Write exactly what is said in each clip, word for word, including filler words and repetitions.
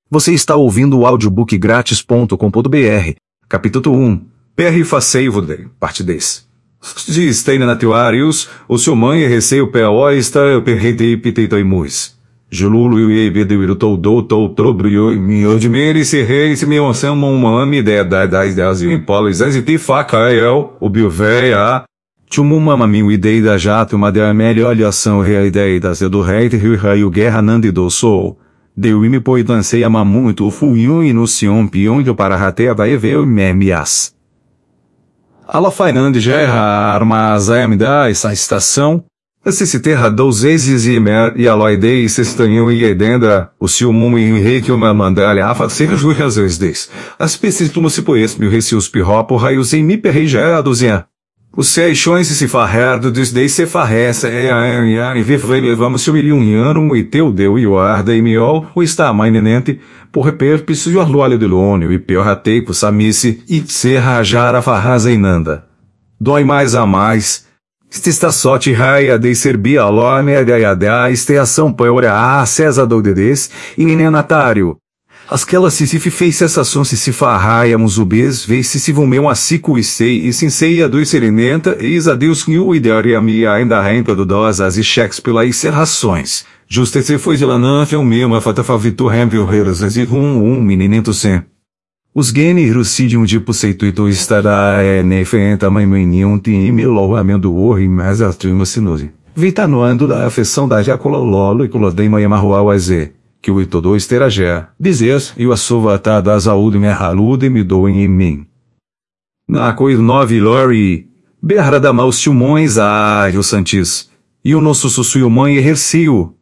Você está ouvindo o audiobook grátis ponto com ponto br, capítulo um, P R Faceivo Day, parte dez. De Steina Natuarius, o seu mãe receio P O está eu perrei piteimus. Jululu e ebedo todo todo me odmere se rei se me onção uma ideia da das das impolis as e facael, o bilveia. Tumuma maminho ideia da jato uma da melhor olhação real ideia das do rei rio raio guerra nande do sol. Deu me poi dancei a muito fuiu e no sion pion de para ratea vai ver memias. Ala fainande já armas a me dá essa estação. Se se terra dois vezes e mer e aloidei se estanhou e edenda, o seu mumo e rei que uma mandalha a fazer juras vezes. As peças tu se poes mil recios pirropo raios em mi perrejados e os seixões se farrado dos dei se farressa é a e viver vamos se um ano e teu deu e o arda e miol o está mãe nenente por reperpiso e o arloalho de lônio e pior rateico samice e se rajar a farraza inanda. Dói mais a mais. Este está só te raia de serbia lone a da esteação poeura a César do dedes e nenatário. Asquela se se fez cessação se se farraia musubês vê se se vumeu a cico e sei e sinceia do serenenta e isadeus new idearia mi ainda renta do dosas e cheques pela encerrações. Justa se foi de lanã filmeu fatafavitu rembio reiras e um um meninento sem. Os gene rucidium de poceituito estará é nefenta maimenium time loamendo o e mais atrimo sinose. Vitanuando da afeição da jacolololo e colodeima yamarroa aze. Que o todo esteragé, dizer, e o assova tá da saúde me halude me doem em mim. Na coisa nove lori, berra da mal silmões a o santis, e o nosso sussuio mãe exercio.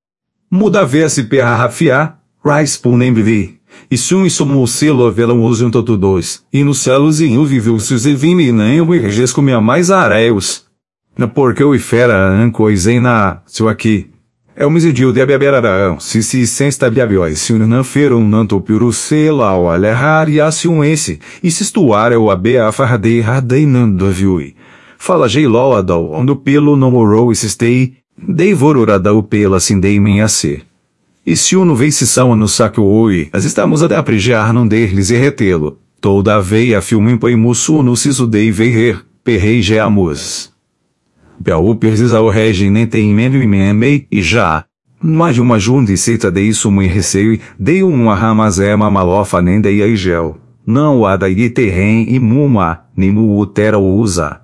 Muda ver-se perra rafiar, rais por nem viver, e se um sumo selo velam usam todo dois, e nos celos e eu viveu seus e vim e nem eu regesco minha mais areios. Na porque eu e fera ancoisei na, seu aqui. É o misidio de abiaberarão, se se sensta biabióis, se não feram nanto piru sela ao alerrar e assim um esse, e se estuar é o abe a farradei radei nando viui. Fala jei loadal, onde pelo não morou e se stei, dei voruradau pela sindei men ser. E se uno vei se são no saco oi, as estamos a apregiar não deles e retê-lo, toda a veia filme põe musso no siso dei veirer, perrei geamus. Piau precisa o regi nem tem medo e memei, e já. Mais de uma junta e seita de isso me receio, dei uma ramazema malofa nem dei a gel. Não há daí terrem e muma, nem mu utera usa.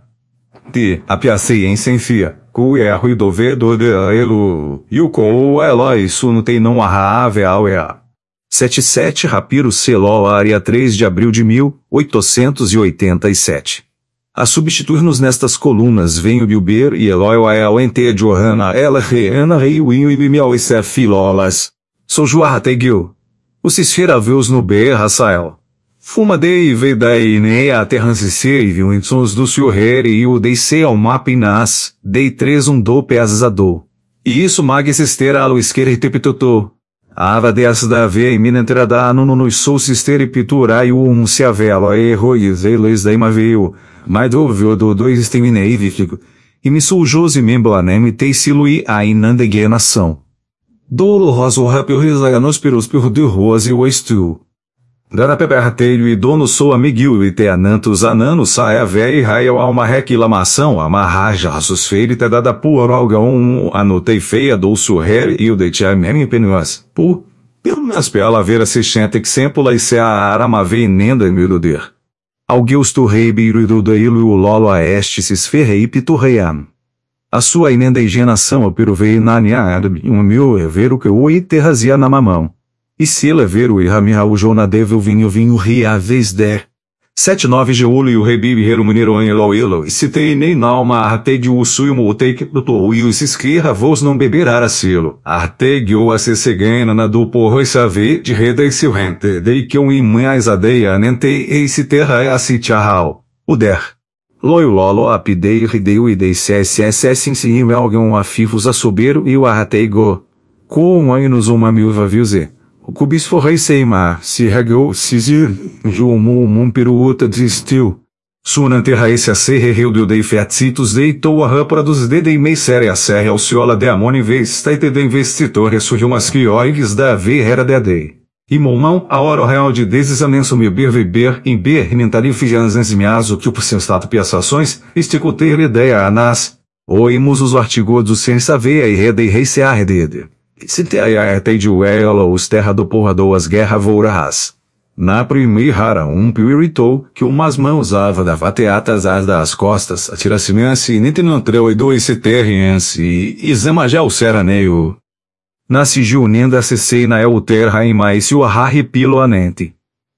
Te, apiacei em sem fia, cu é ruido vedo de elo, e o com o elo isso não tem não a ave ao ea. setenta e sete Rapiro Celó área três de abril de mil oitocentos e oitenta e sete. A substituir-nos nestas colunas vem o Bilber e Eloy a ente Johanna ela reana rei winho e bimial e ser filolas. Sou Juartegil. O cisfera veus no ber Rafael. Fuma de e vei daí ne a terrancicê e viu em sons do senhor e o deicei ao mapinas, dei três um do pesado. E isso mag sistera alo esquerda e tepitotô. Ava deas da ve e minentrada no no sou sister e pitura e o um se avela e rois e leis da ima veio. Mas ouviu do dois exterminei vifico, e me sujou e memblanem e tei silui a inandegue nação. Dolo roso rapio risanos pelos piro de rose o estu. Dara peperteio e dono sou amiguio e teanantos ananos saia vé e raia alma reclamação amarraja sus feire te dada por algão anotei feia do surrer e o de tia meme penuas. Pu, pelo nas pela ver assistente que sempre e se a arama vei nenda e miluder. Augusto rei birudo da ilu o lolo a este se esferrei piturreiam. A sua inenda higienização o piruvei na niaad um mil é ver o que o e terrazia na mamão. E se ele ver o irramia o jona deve o vinho vinho ria a vez der. Sete nove geolo e o rei bibi reiro muniro em elo elo e se tem nem nalma arte de o suio mutei que tutou e o se esquerra vos não beberá a selo. Arte guiou a se segena na do porro e save de reda e seu rente dei que um imães adeia nentei e se terra é a se tchahal. O der. Loio lolo apidei rideu e dei ssss em cima alguém afifos a sobeiro e o arratei go. Com anos uma milva viuze. O cubis forrei seima, se regou, se zir, jumu mum piruuta desistiu. Sunan terra esse a serre reu do dei featcitos deitou a râpora dos dedei mei séria a serra ao ciola de amone vez taite de investitor ressurgiu umas quioigues da ve era de adei. E momão, a hora real de deslizamento me beber em ber mentarifianças enzimiazo que o seu estado piaçações, estico ter ideia anas. Oímos os artigodos sem saber e rede e rei se arredede. Se te a te de uela os terra do porra duas guerra voraz. Na primeira um piritou que umas mãos usava da vateatas as das costas, atiracimense e nintenantreu e dois se terriense e examajal seraneio. Nasce junenda se na el terra em mais o arri pilo anente.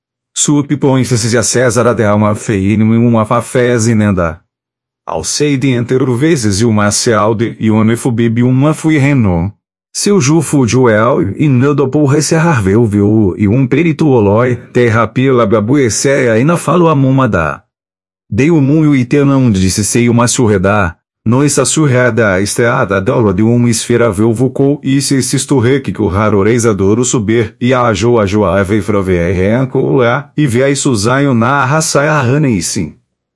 Supi põe-se a César de alma feínimo e uma fafese nenda. Ao sei de entero vezes e uma sealde e unifubibi uma fui reno. Seu jufo joel e nado por recerrar viu viu e um perito olói terra pila babueceia e na falo a mumada. Dei o munho e tenão disse sei uma surreda. Noissa surreda esteada dolo de uma esfera velvucou e se sisturre que o raro reisadoro subir e a ajo a joa vei frove rencola e vei suzaio na raça a sim.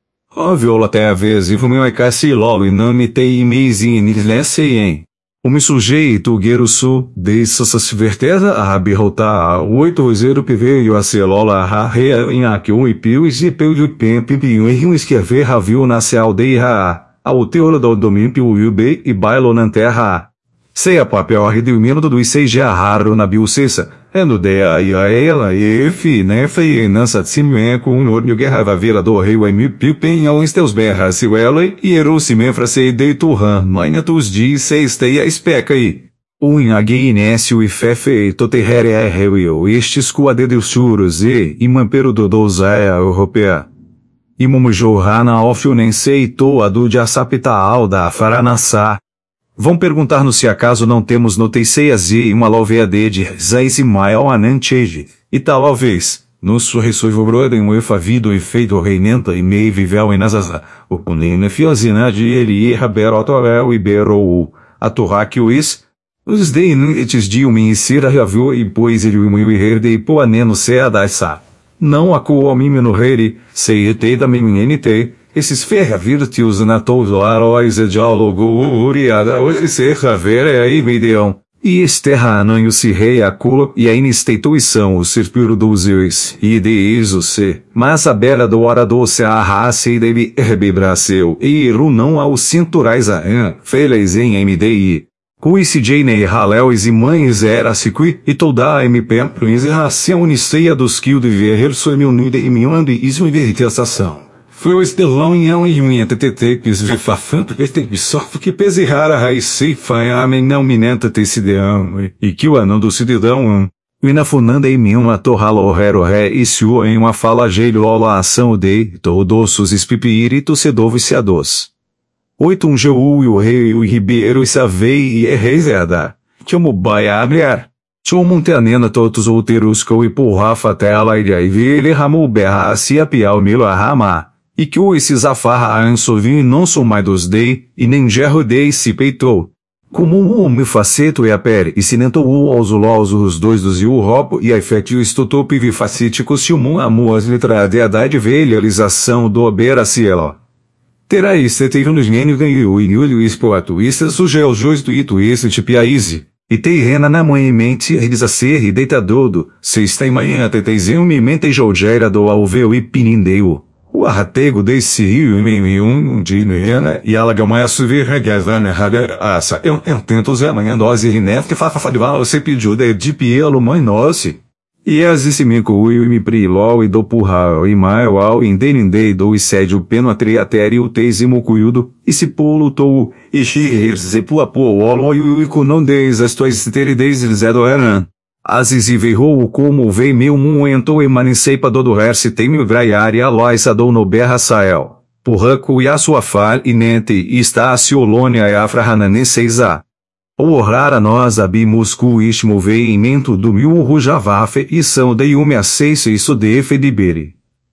Ó viola até a vez e fumeu e cassi lolo e não me tei meizinho nislessei. O me sujeito gueiro su, dessa certeza a birrota a oito zero pv e a celola a rea em aqui um e pio e zipeu de pem pipinho e um esquever a viu na se aldeia ao teolo do domínio o b e bailo na terra. Sei a papel arredio minuto do seja raro na biocessa, é no dea e a ela e fi né fei e nansa tsimuen com um olho guerra va vira do rei e mi pipen ao teus berra se ela e eru se mefra se deitu ran, manha tus di se estei a especa aí. Un aguinécio e fefe toterre é reu estes coadedos churos e imampero do dozaia europea. E mumujorana ofio nem sei toa do de assapita alda faranassá. Vão perguntar-nos se acaso não temos no teiceias e uma loveade de zais e mael anancheje, e talvez, no sorrisoivo broda em um efavido e feito reinenta e mei vivel em nazaza, o punine fiozina de ele e raberotorel e berou, a torraquio is, os deinetes de uma insira raviu e pois ele o e herde e poaneno sea daissa. Não acuo ao mime no reire, sei etei da miminente, esses ferra virtios na touzoaróis e diálogo uriada hoje serra vera é aí medião. E esterra ananho se rei aculo e a inesteituição o serpiro dos zeus, e de isso se, mas a bela do hora doce a raça e deve herbebraceu, e iru não ao cinturais a an, feileis em mdi. Coicidei raleus e mães era sequi, e toda a mp pruins e ração uniceia dos quil de ver soe unida e miando e ismo e veritação. Foi o estelão em um e um ttt que se fafanto que teve sorte que pese rara raiz se faia não minenta tecideão, e que o anão do cidadão, e na funanda em mim uma torralo rero ré e suo em uma fala geilo ola ação de, todos espipiri torcedor viciados. Oito um Jeú e o rei e o ribeiro e savei e erreizeda. Tiomo baia abrir. Tio montanena todos outerusco e porrafa tela e aí vire ramu berra assim a piau milo a rama. E que o esses afarra a ansovin não sou mais dos dei, e nem gerro dei se peitou. Como um me faceto e a pere e se nentou o aos ulós os dois dos e o ropo e a efetio estutou pivi facítico se um amu as letra de a idade velhalização do obera cielo. Terá este teve nos gênio ganhou e olho expoatuista suje aos jois do ito esse tipiaize. E tei rena na mãe mente realizacer e deitadodo, se está em manhã teteizinho me mente jogeira do alveu e pinindeu. O arratego desse rio e um de rena e alagamaya subir regazana raga assa eu eu tento usar amanhã dose rinef que fafa de val se pediu de de pielo mãe nosse. E as esse me cuio e me prilol e do purral e maio ao indenindei do isédio peno atriatério o teisimo cuiudo, e se pulo tou, e xir se pua puolo e o ico não deis as tuas esterideis zedo eran. Azis e veirou como vei meu muento e maniceipa do do herse tem me vraiar e a loisa do no berra sael. Porraco e a sua fal e nente e está a ciolônia e a frahanane seisa. O rara nós abimuscu istmo vei em mento do mil rujavafe e são de ume aceiço isso de efedibere.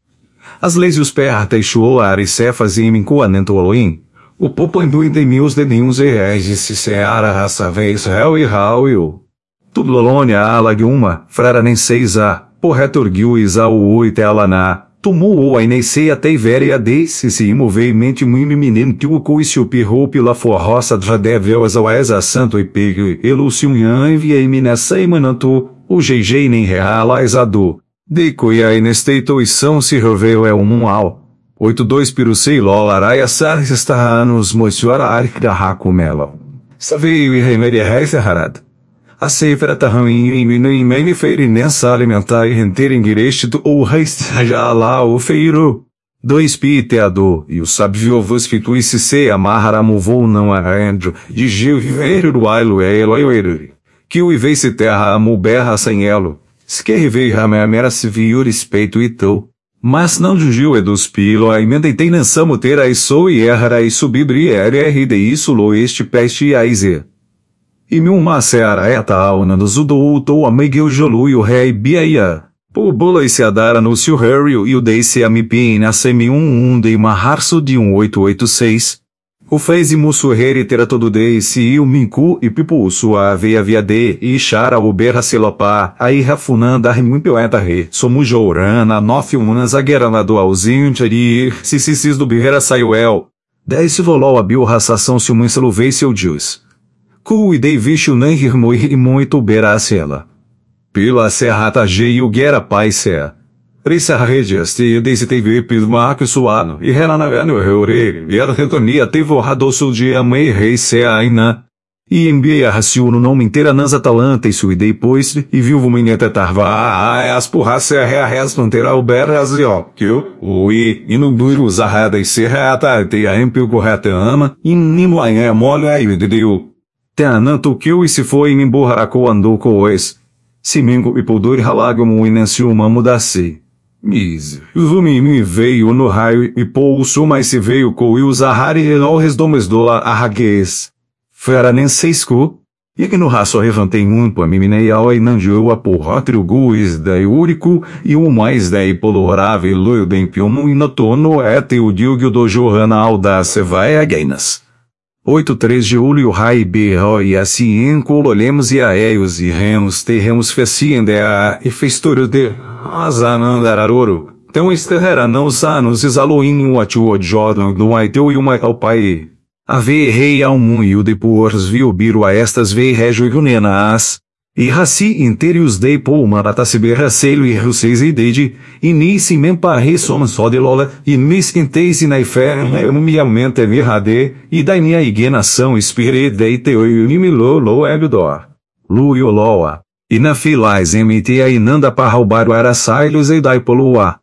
As leis e os perra show aricefas e mincoanento oloim. O popo em de mius de nenhum zeres e se seara raça vez réu e rau e o. Tublolônia alagiuma, frara nem seisa, porretorgiu isau o itelaná. Tomou o ainecei até veria desse se imovei mente muito menino que o coicio pirrou pela forroça já devel as oesa santo e pego elucium yan enviei-me nessa emananto, o G G nem realizador. De cuia inesteituição se reveio é um mal. oito dois pirusei lolaraia sar está anos moçoarar da racumelo. Saveio e remédia reis harad. A seifera tarrão em mim me feire nessa alimentar e renter em direito ou reis já lá o feiro. Dois piteador e o sábio vos fituice se amarramo vou não arrendo de gil viver do ailo é eloiro. Que o ivei se terra amo berra sem elo. Se que revei ramera se viu respeito e teu. Mas não jugiu é dos pilo a emenda e tem nansamo ter a sou e erra e subibri er de isso lo este peste e aize. E meu macera é tal nanos o do tou amiguel jolu e o rei biaia. Po bola e se adara no seu harry e o dei se a mi pina semi um um de março de um oito oito seis. O fez e musso heri terá todo de se o minku e pipo sua veia via de e chara o berra selopá aí rafunanda rimpoeta re somu jourana nofe unas aguerana do alzinho tcharir se se cis do birra saiu el. Dez se volou a bio raçação se o munselo veio seu dius. Cu e dei vixe nem rirmo e muito beira a cela. Pela serrata G e o guera pai ser. Rissa regias te desse teve pelo marco suano e renanagano reure e a retonia teve o radoso de amei rei se aina. E enviei a raciuno nome inteira nas atalanta e sui depois e viu o menino tarva a as porras se a res não terá o berras e ó que o ui e no duro zarrada e se reata te a empio correta ama e nimo é mole aí de deu. Te ananto que o e se foi me emborracou andou cois. Simingo e podor ralago mu inencio mamo da se. Mis. Zumi me veio no raio e pouso mas se veio com o zahari e no resdomes do la arragues. Fera nem seisco. E que no raço levantei um pa mimine ao e nanjou a porrotrio guis da úrico e o mais da ipolorave loio dempiomo e notono é teu dilgio do Johanna audácia vai a gainas. oito três de julho rai berro e assim encololemos e aéios e remos terremos feciende a e festouro de azanandararoro. Então esterrera não sanos exaloim o atuo Jordan no aiteu e uma ao pai. Ave rei ao mun e o depois viu biro a estas vei regio e as. E raci interius dei pou marata se berracelo e russeis e deide, e nisi memparre somos só de lola, e misquenteis e na fé, umiamente virrade, e da minha ignação espire dei teu e mimilo lo ebdor. Lu e oloa. E na filais emite a inanda para roubar o araçailos e dai poloa.